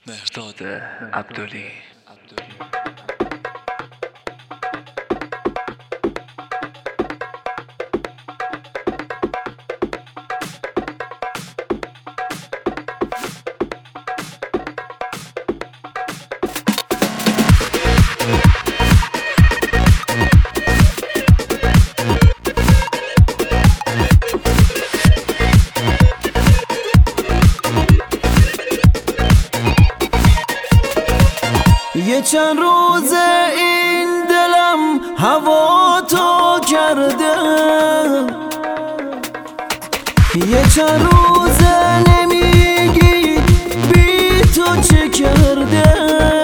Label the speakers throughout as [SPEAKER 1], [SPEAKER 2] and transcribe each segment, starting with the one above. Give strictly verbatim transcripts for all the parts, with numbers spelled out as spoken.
[SPEAKER 1] مهرداد عبدلی.
[SPEAKER 2] یه چند روزه این دلم هوا تو کرده، یه چند روزه نمیگی بی تو چه کرده.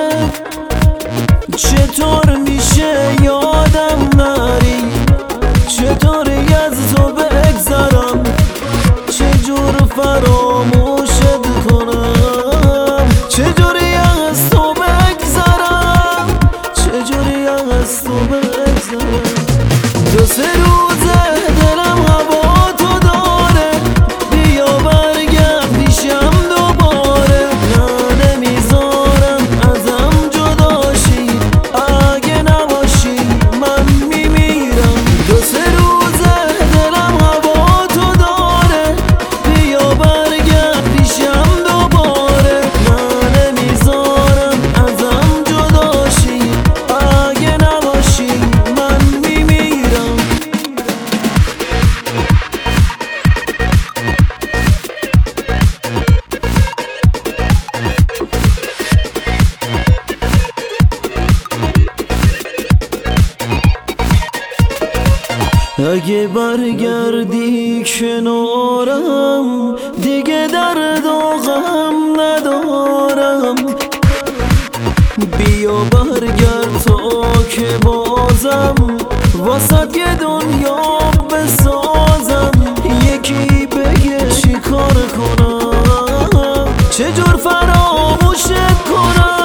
[SPEAKER 2] چطور میشه یادم نری، چطوری از تو بگذرم، چجور فراموشت کنم، چجوری از تو بگذرم، چجوری از تو بگذرم. دو سه روزه دلم هوا تو داره، بیا برگرد پیشم دوباره. نه نمیذارم ازم جداشی، اگه نباشی من میمیرم. دو سه روزه دلم هوا تو داره، بیا برگرد پیشم دوباره. نه نمیذارم ازم جداشی، اگه نباشی من میمیرم. اگه برگردی کنارم، دیگه درد و غم ندارم. بیا برگرد تا که بازم واسه یه دنیا بسازم. یکی بگه چی کار کنم، چجور فراموشت کنم.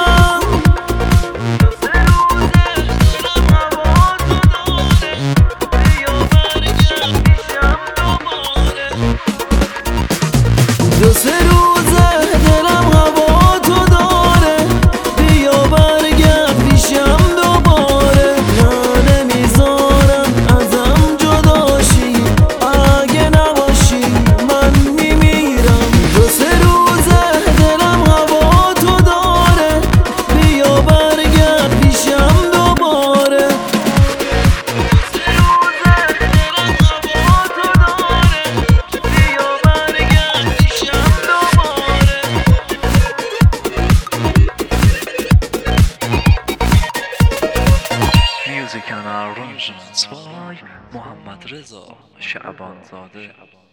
[SPEAKER 2] دو سه روزه دلم هوا تو داره، بیا برگرد پیشم دوباره. نه نمیذارم ازم جداشی، اگه نباشی من میمیرم. دو سه روزه دلم هوا تو داره، بیا برگرد پیشم دوباره.
[SPEAKER 1] Music and arrangements by محمد رضا شعبانزاده.